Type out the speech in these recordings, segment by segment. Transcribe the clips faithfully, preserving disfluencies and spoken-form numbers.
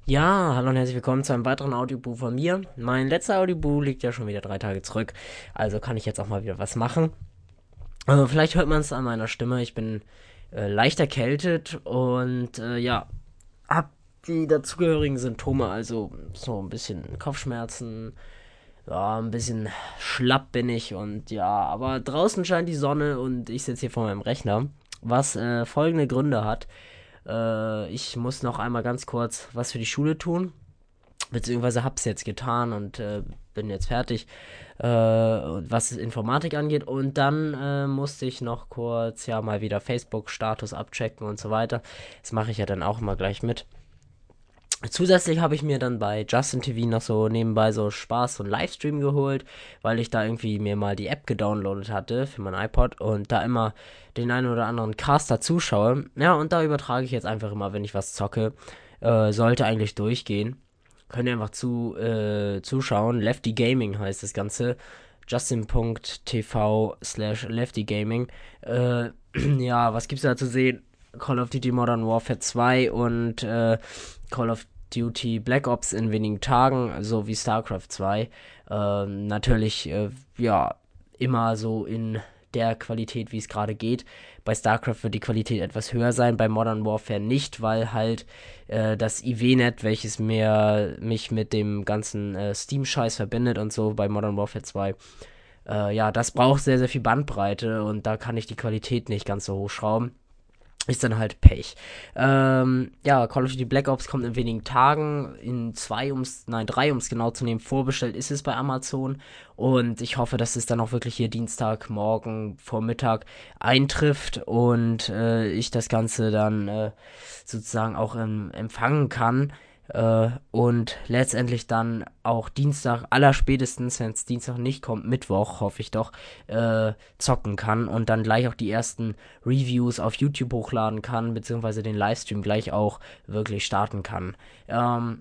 Ja, hallo und herzlich willkommen zu einem weiteren Audiobuch von mir. Mein letzter Audiobuch liegt ja schon wieder drei Tage zurück, also kann ich jetzt auch mal wieder was machen. Äh, vielleicht hört man es an meiner Stimme, ich bin äh, leicht erkältet und äh, ja, hab die dazugehörigen Symptome, also so ein bisschen Kopfschmerzen, ja, ein bisschen schlapp bin ich und ja, aber draußen scheint die Sonne und ich sitze hier vor meinem Rechner, was äh, folgende Gründe hat. Äh, ich muss noch einmal ganz kurz was für die Schule tun, beziehungsweise hab's jetzt getan und äh, bin jetzt fertig, äh, was Informatik angeht. Und dann äh, musste ich noch kurz ja mal wieder Facebook-Status abchecken und so weiter. Das mache ich ja dann auch immer gleich mit. Zusätzlich habe ich mir dann bei Justin T V noch so nebenbei so Spaß und Livestream geholt, weil ich da irgendwie mir mal die App gedownloadet hatte für mein iPod und da immer den einen oder anderen Caster zuschaue. Ja, und da übertrage ich jetzt einfach immer, wenn ich was zocke. Äh, sollte eigentlich durchgehen. Könnt ihr einfach zu, äh, zuschauen. Lefty Gaming heißt das Ganze. Justin.tv slash Lefty Gaming. Äh, ja, was gibt's da zu sehen? Call of Duty Modern Warfare zwei und äh, Call of Duty Black Ops in wenigen Tagen, sowie StarCraft zwei. Ähm, natürlich, äh, ja, immer so in der Qualität, wie es gerade geht. Bei StarCraft wird die Qualität etwas höher sein, bei Modern Warfare nicht, weil halt äh, das I W-Net, welches mir, mich mit dem ganzen äh, Steam-Scheiß verbindet und so bei Modern Warfare zwei, äh, ja, das braucht sehr, sehr viel Bandbreite und da kann ich die Qualität nicht ganz so hochschrauben. Ist dann halt Pech. Ähm, ja, Call of Duty Black Ops kommt in wenigen Tagen. In zwei, ums, nein, drei, um es genau zu nehmen. Vorbestellt ist es bei Amazon. Und ich hoffe, dass es dann auch wirklich hier Dienstagmorgen Vormittag eintrifft und äh, ich das Ganze dann äh, sozusagen auch ähm, empfangen kann. Äh, und letztendlich dann auch Dienstag, allerspätestens, wenn es Dienstag nicht kommt, Mittwoch, hoffe ich doch, äh, zocken kann und dann gleich auch die ersten Reviews auf YouTube hochladen kann, beziehungsweise den Livestream gleich auch wirklich starten kann. Ähm,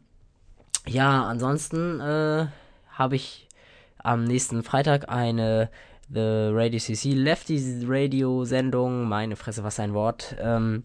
ja, ansonsten äh, habe ich am nächsten Freitag eine The Radio C C Lefty Radio Sendung. Meine Fresse, was ein Wort. Ähm,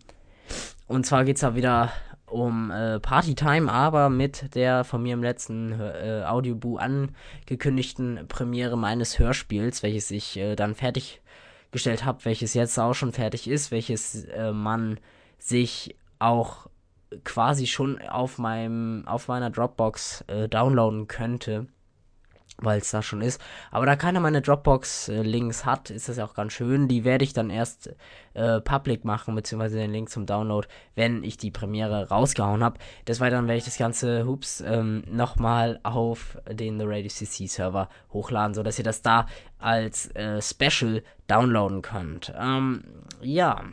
und zwar geht es da wieder um äh, Partytime, aber mit der von mir im letzten äh, Audiobu angekündigten Premiere meines Hörspiels, welches ich äh, dann fertiggestellt habe, welches jetzt auch schon fertig ist, welches äh, man sich auch quasi schon auf meinem auf meiner Dropbox äh, downloaden könnte, weil es da schon ist. Aber da keiner meine Dropbox-Links hat, ist das ja auch ganz schön. Die werde ich dann erst äh, public machen, beziehungsweise den Link zum Download, wenn ich die Premiere rausgehauen habe. Des Weiteren werde ich das Ganze, hups, ähm, nochmal auf den The Radio C C Server hochladen, sodass ihr das da als äh, Special downloaden könnt. Ähm, ja.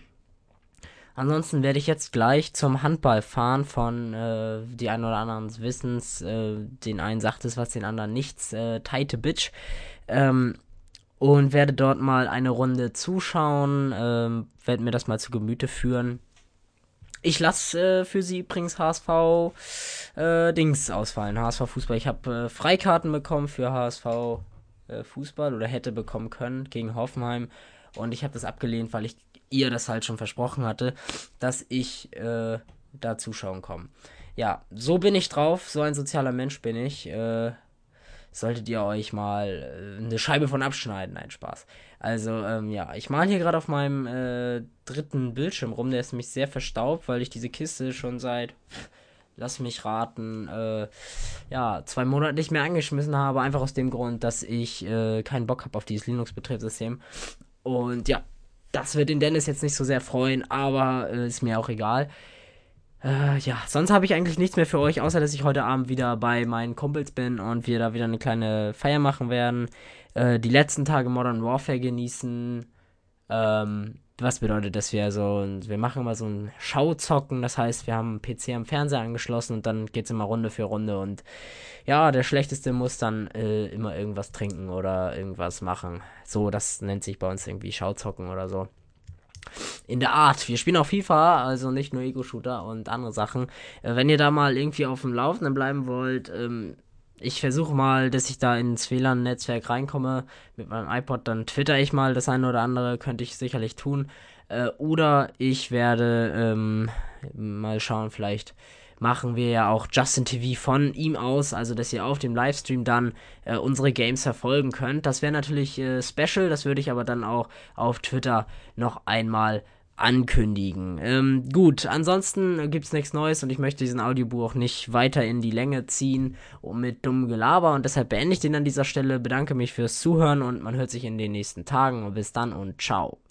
Ansonsten werde ich jetzt gleich zum Handball fahren von äh, die einen oder anderen Wissens. Äh, den einen sagt es was, den anderen nichts. Äh, Teite Bitch. Ähm, und werde dort mal eine Runde zuschauen. Ähm, werde mir das mal zu Gemüte führen. Ich lasse äh, für sie übrigens H S V äh, Dings ausfallen. H S V Fußball. Ich habe äh, Freikarten bekommen für H S V äh, Fußball oder hätte bekommen können gegen Hoffenheim. Und ich habe das abgelehnt, weil ich ihr das halt schon versprochen hatte, dass ich äh, da zuschauen komme. Ja, so bin ich drauf. So ein sozialer Mensch bin ich. Äh, solltet ihr euch mal äh, eine Scheibe von abschneiden. Nein, Spaß. Also, ähm, ja, ich male hier gerade auf meinem äh, dritten Bildschirm rum. Der ist nämlich sehr verstaubt, weil ich diese Kiste schon seit, lass mich raten, äh, ja, zwei Monaten nicht mehr angeschmissen habe. Einfach aus dem Grund, dass ich äh, keinen Bock habe auf dieses Linux-Betriebssystem. Und ja, das wird den Dennis jetzt nicht so sehr freuen, aber äh, ist mir auch egal. Äh, ja, sonst habe ich eigentlich nichts mehr für euch, außer dass ich heute Abend wieder bei meinen Kumpels bin und wir da wieder eine kleine Feier machen werden. Äh, die letzten Tage Modern Warfare genießen. Ähm, was bedeutet, dass wir so, wir machen immer so ein Schauzocken, das heißt, wir haben einen P C am Fernseher angeschlossen und dann geht's immer Runde für Runde und ja, der Schlechteste muss dann äh, immer irgendwas trinken oder irgendwas machen. So, das nennt sich bei uns irgendwie Schauzocken oder so. In der Art. Wir spielen auch FIFA, also nicht nur Ego-Shooter und andere Sachen. Äh, wenn ihr da mal irgendwie auf dem Laufenden bleiben wollt, ähm, ich versuche mal, dass ich da ins W L A N-Netzwerk reinkomme mit meinem iPod, dann twitter ich mal das eine oder andere, könnte ich sicherlich tun. Äh, oder ich werde ähm, mal schauen, vielleicht machen wir ja auch Justin T V von ihm aus, also dass ihr auf dem Livestream dann äh, unsere Games verfolgen könnt. Das wäre natürlich äh, special, das würde ich aber dann auch auf Twitter noch einmal ankündigen. Ähm, gut, ansonsten gibt's nichts Neues und ich möchte diesen Audiobuch auch nicht weiter in die Länge ziehen und mit dummem Gelaber und deshalb beende ich den an dieser Stelle, bedanke mich fürs Zuhören und man hört sich in den nächsten Tagen und bis dann und ciao.